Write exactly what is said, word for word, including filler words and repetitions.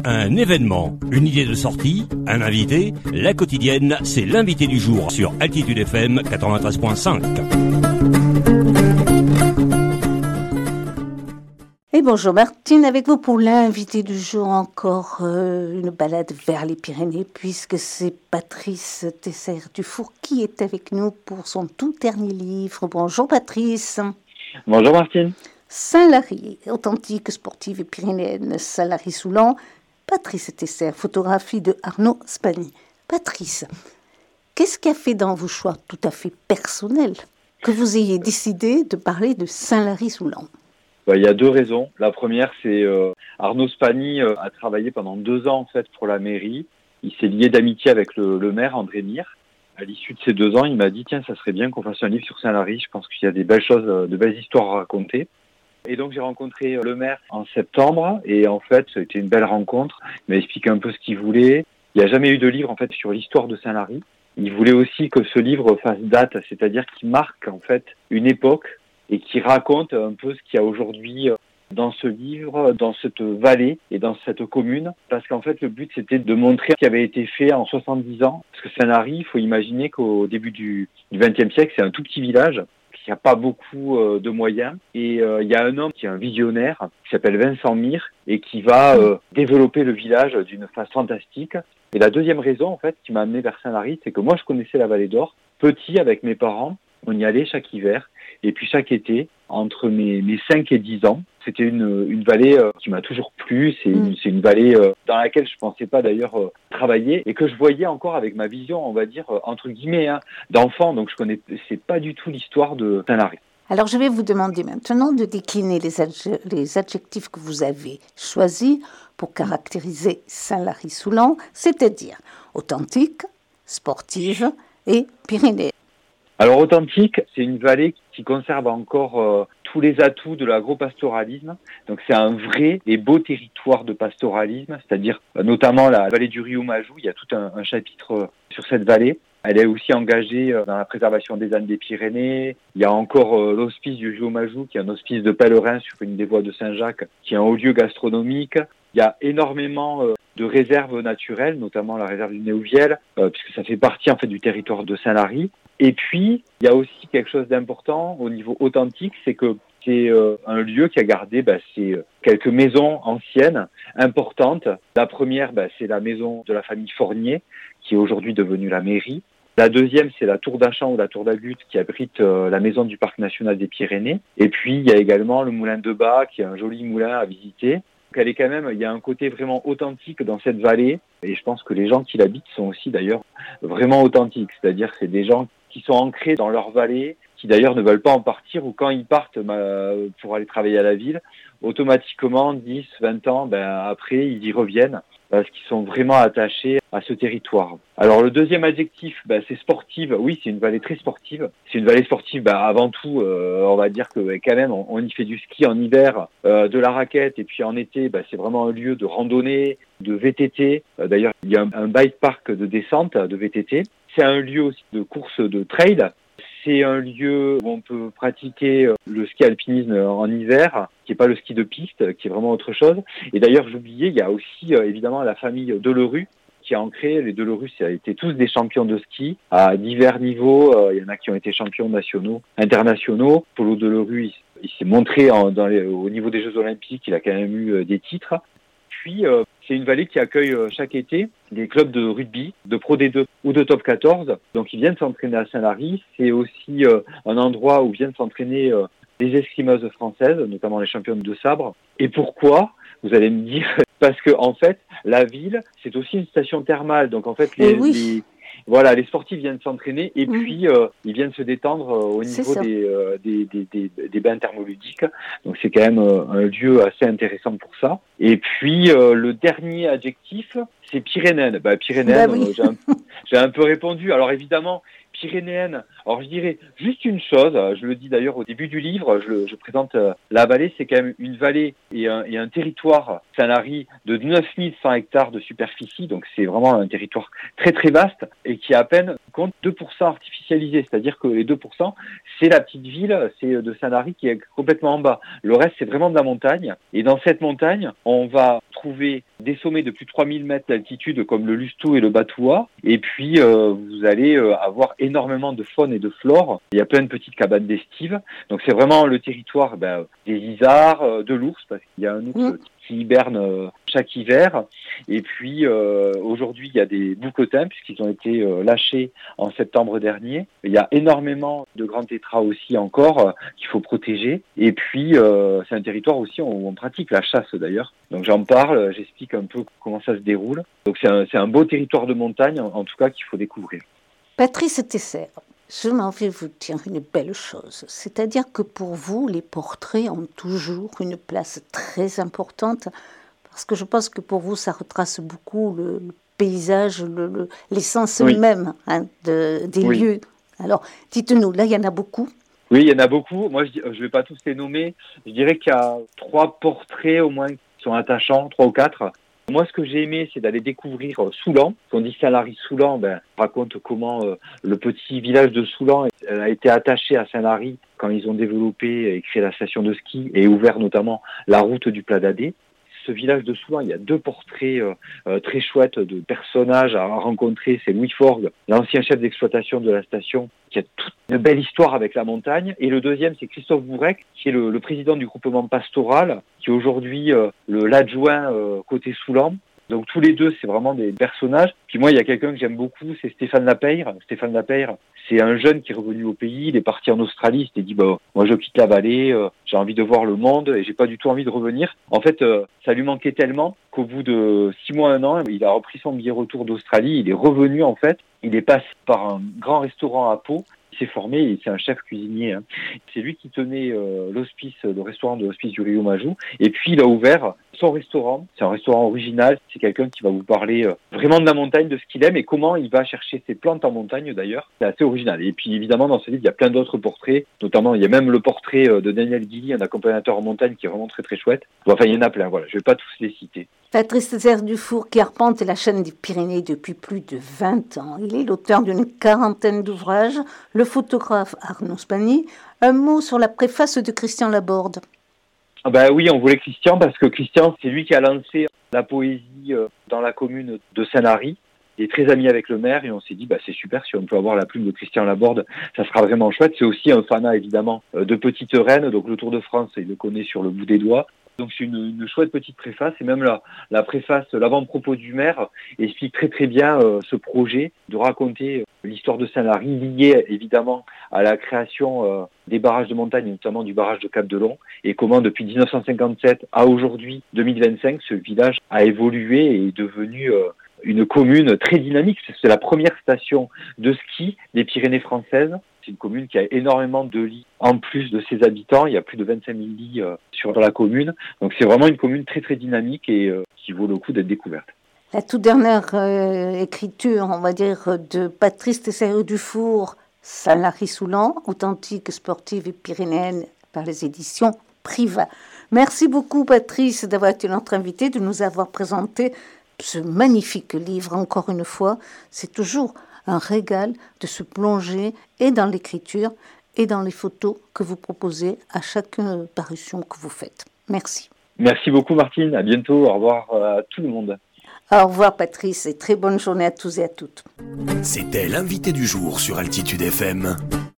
Un événement, une idée de sortie, un invité, la quotidienne, c'est l'invité du jour sur Altitude F M quatre-vingt-treize virgule cinq. Et bonjour Martine, avec vous pour l'invité du jour, encore euh, une balade vers les Pyrénées, puisque c'est Patrice Tesser-Dufour qui est avec nous pour son tout dernier livre. Bonjour Patrice. Bonjour Martine. Saint-Lary, authentique sportive et pyrénéenne, Saint-Lary-Soulan. Patrice Tesser, photographie de Arnaud Spani. Patrice, qu'est-ce qui a fait dans vos choix tout à fait personnels que vous ayez décidé de parler de Saint-Lary-Soulan? Il y a deux raisons. La première, c'est euh, Arnaud Spani euh, a travaillé pendant deux ans en fait pour la mairie. Il s'est lié d'amitié avec le, le maire André Mire. À l'issue de ces deux ans, il m'a dit tiens, ça serait bien qu'on fasse un livre sur Saint-Lary. Je pense qu'il y a des belles choses, de belles histoires à raconter. Et donc j'ai rencontré le maire en septembre et en fait c'était une belle rencontre. Il m'a expliqué un peu ce qu'il voulait. Il n'y a jamais eu de livre en fait sur l'histoire de Saint-Lary. Il voulait aussi que ce livre fasse date, c'est-à-dire qu'il marque en fait une époque et qui raconte un peu ce qu'il y a aujourd'hui dans ce livre, dans cette vallée et dans cette commune. Parce qu'en fait, le but, c'était de montrer ce qui avait été fait en soixante-dix ans. Parce que Saint-Lary, il faut imaginer qu'au début du vingtième siècle, c'est un tout petit village. Il n'y a pas beaucoup euh, de moyens. Et euh, il y a un homme qui est un visionnaire, qui s'appelle Vincent Mire, et qui va euh, développer le village d'une façon fantastique. Et la deuxième raison, en fait, qui m'a amené vers Saint-Lary, c'est que moi, je connaissais la vallée d'Or. Petit, avec mes parents, on y allait chaque hiver. Et puis chaque été, entre mes, mes cinq et dix ans, c'était une, une vallée euh, qui m'a toujours plu. C'est une, c'est une vallée euh, dans laquelle je pensais pas d'ailleurs euh, travailler et que je voyais encore avec ma vision, on va dire, euh, entre guillemets, hein, d'enfant. Donc je connaissais pas du tout l'histoire de Saint-Lary. Alors je vais vous demander maintenant de décliner les, adje- les adjectifs que vous avez choisis pour caractériser Saint-Lary-Soulan, c'est-à-dire authentique, sportive et pyrénéenne. Alors authentique, c'est une vallée qui conserve encore euh, tous les atouts de l'agropastoralisme. Donc c'est un vrai et beau territoire de pastoralisme, c'est-à-dire euh, notamment la vallée du Riomajou. Il y a tout un, un chapitre euh, sur cette vallée. Elle est aussi engagée euh, dans la préservation des ânes des Pyrénées. Il y a encore euh, l'hospice du Riomajou, qui est un hospice de pèlerins sur une des voies de Saint-Jacques, qui est un haut lieu gastronomique. Il y a énormément euh, de réserves naturelles, notamment la réserve du Néouviel, euh, puisque ça fait partie en fait du territoire de Saint-Lary. Et puis, il y a aussi quelque chose d'important au niveau authentique, c'est que c'est euh, un lieu qui a gardé bah, ces quelques maisons anciennes importantes. La première, bah, c'est la maison de la famille Fournier, qui est aujourd'hui devenue la mairie. La deuxième, c'est la tour d'Achamps ou la tour d'Agut, qui abrite euh, la maison du parc national des Pyrénées. Et puis, il y a également le moulin de Bas, qui est un joli moulin à visiter. Elle est quand même, il y a un côté vraiment authentique dans cette vallée. Et je pense que les gens qui l'habitent sont aussi d'ailleurs vraiment authentiques. C'est-à-dire que c'est des gens qui sont ancrés dans leur vallée, qui d'ailleurs ne veulent pas en partir, ou quand ils partent euh, pour aller travailler à la ville, automatiquement, dix, vingt ans, ben, après, ils y reviennent parce qu'ils sont vraiment attachés à ce territoire. Alors le deuxième adjectif, ben, c'est sportive. Oui, c'est une vallée très sportive. C'est une vallée sportive, ben, avant tout, euh, on va dire que ben, quand même, on, on y fait du ski en hiver, euh, de la raquette, et puis en été, ben, c'est vraiment un lieu de randonnée, de V T T. Euh, d'ailleurs, il y a un, un bike park de descente de V T T. C'est un lieu aussi de course de trail. C'est un lieu où on peut pratiquer le ski alpinisme en hiver, qui n'est pas le ski de piste, qui est vraiment autre chose. Et d'ailleurs, j'oubliais, il y a aussi évidemment la famille Delerue qui a ancré. Les Delerue, ça a été tous des champions de ski à divers niveaux. Il y en a qui ont été champions nationaux, internationaux. Polo Delerue, il, il s'est montré en, dans les, au niveau des Jeux Olympiques, il a quand même eu des titres. Puis, euh, c'est une vallée qui accueille euh, chaque été des clubs de rugby, de Pro D deux ou de Top quatorze. Donc, ils viennent s'entraîner à Saint-Lary. C'est aussi euh, un endroit où viennent s'entraîner euh, les escrimeuses françaises, notamment les championnes de sabre. Et pourquoi ? Vous allez me dire, parce que en fait, la ville, c'est aussi une station thermale. Donc, en fait, les, oui. les voilà, les sportifs viennent s'entraîner et mmh. puis euh, ils viennent se détendre euh, au niveau des, euh, des, des, des, des bains thermoludiques. Donc c'est quand même euh, un lieu assez intéressant pour ça. Et puis euh, le dernier adjectif, c'est pyrénéenne. Bah, pyrénéenne, bah oui. euh, j'ai, un, j'ai un peu répondu. Alors évidemment, pyrénéenne. Alors je dirais juste une chose, je le dis d'ailleurs au début du livre, je, je présente euh, la vallée, c'est quand même une vallée et un, et un territoire, Saint-Lary, de neuf mille cent hectares de superficie, donc c'est vraiment un territoire très très vaste et qui à peine compte deux pour cent artificialisé, c'est-à-dire que les deux pour cent, c'est la petite ville, c'est de Saint-Lary qui est complètement en bas. Le reste, c'est vraiment de la montagne et dans cette montagne, on va trouver retrouver des sommets de plus de trois mille mètres d'altitude comme le Lustou et le Batoua. Et puis, euh, vous allez euh, avoir énormément de faune et de flore. Il y a plein de petites cabanes d'estive. Donc, c'est vraiment le territoire ben, des isards, euh, de l'ours, parce qu'il y a un ours mmh. qui hiberne euh, chaque hiver. Et puis, euh, aujourd'hui, il y a des bouquetins, puisqu'ils ont été euh, lâchés en septembre dernier. Il y a énormément de grands tétras aussi encore euh, qu'il faut protéger. Et puis, euh, c'est un territoire aussi où on pratique la chasse d'ailleurs. Donc, j'en parle, j'explique un peu comment ça se déroule. Donc, c'est un, c'est un beau territoire de montagne, en, en tout cas, qu'il faut découvrir. Patrice Tesser, je m'en vais vous dire une belle chose. C'est-à-dire que pour vous, les portraits ont toujours une place très importante. Parce que je pense que pour vous, ça retrace beaucoup le, le paysage, le, le, l'essence oui. même hein, de, des oui. lieux. Alors, dites-nous, là, il y en a beaucoup. Oui, il y en a beaucoup. Moi, je ne vais pas tous les nommer. Je dirais qu'il y a trois portraits au moins qui sont attachants, trois ou quatre. Moi, ce que j'ai aimé, c'est d'aller découvrir Soulan. On dit Saint-Lary-Soulan, ben, raconte comment euh, le petit village de Soulan a été attaché à Saint-Lary quand ils ont développé et créé la station de ski et ouvert notamment la route du Plat d'Adé. Ce village de Soulan, il y a deux portraits euh, euh, très chouettes de personnages à rencontrer. C'est Louis Forgue, l'ancien chef d'exploitation de la station, qui a toute une belle histoire avec la montagne. Et le deuxième, c'est Christophe Bourrec, qui est le, le président du groupement pastoral, qui est aujourd'hui euh, le, l'adjoint euh, côté Soulan. Donc tous les deux, c'est vraiment des personnages. Puis moi, il y a quelqu'un que j'aime beaucoup, c'est Stéphane Lapeyre. Stéphane Lapeyre, c'est un jeune qui est revenu au pays, il est parti en Australie, il s'est dit bah moi je quitte la vallée, euh, j'ai envie de voir le monde et j'ai pas du tout envie de revenir. En fait, euh, ça lui manquait tellement qu'au bout de six mois, un an, il a repris son billet retour d'Australie, il est revenu en fait, il est passé par un grand restaurant à Pau. Il s'est formé et c'est un chef cuisinier. Hein. C'est lui qui tenait euh, l'hospice, le restaurant de l'hospice du Rio Majou. Et puis il a ouvert son restaurant. C'est un restaurant original. C'est quelqu'un qui va vous parler euh, vraiment de la montagne, de ce qu'il aime et comment il va chercher ses plantes en montagne d'ailleurs. C'est assez original. Et puis évidemment dans ce livre il y a plein d'autres portraits. Notamment il y a même le portrait euh, de Daniel Guilly, un accompagnateur en montagne qui est vraiment très très chouette. Enfin il y en a plein. Voilà, je vais pas tous les citer. Patrice Tesser Dufour qui arpente la chaîne des Pyrénées depuis plus de vingt ans. Il est l'auteur d'une quarantaine d'ouvrages, le photographe Arnaud Spagny. Un mot sur la préface de Christian Laborde. Ah ben oui, on voulait Christian parce que Christian, c'est lui qui a lancé la poésie dans la commune de Saint-Lary. Il est très ami avec le maire et on s'est dit bah c'est super si on peut avoir la plume de Christian Laborde, ça sera vraiment chouette. C'est aussi un fanat évidemment de Petite Reine, donc le Tour de France, il le connaît sur le bout des doigts. Donc c'est une, une chouette petite préface et même la, la préface, l'avant-propos du maire explique très très bien euh, ce projet de raconter euh, l'histoire de Saint-Lary liée évidemment à la création euh, des barrages de montagne, notamment du barrage de Cap-de-Long et comment depuis dix-neuf cent cinquante-sept à aujourd'hui deux mille vingt-cinq ce village a évolué et est devenu euh, une commune très dynamique. C'est la première station de ski des Pyrénées françaises. C'est une commune qui a énormément de lits en plus de ses habitants. Il y a plus de vingt-cinq mille lits euh, sur la commune. Donc c'est vraiment une commune très très dynamique et euh, qui vaut le coup d'être découverte. La toute dernière euh, écriture, on va dire, de Patrice Tesser Dufour, Saint-Lary-Soulan, authentique sportive et pyrénéenne par les éditions Priva. Merci beaucoup Patrice d'avoir été notre invité, de nous avoir présenté ce magnifique livre. Encore une fois, c'est toujours un régal de se plonger et dans l'écriture et dans les photos que vous proposez à chaque parution que vous faites. Merci. Merci beaucoup Martine, à bientôt, au revoir à tout le monde. Au revoir Patrice et très bonne journée à tous et à toutes. C'était l'invité du jour sur Altitude F M.